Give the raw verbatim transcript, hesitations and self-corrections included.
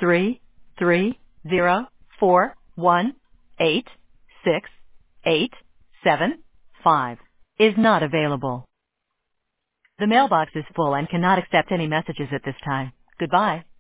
three three zero four one eight six eight seven five is not available. The mailbox is full and cannot accept any messages at this time. Goodbye.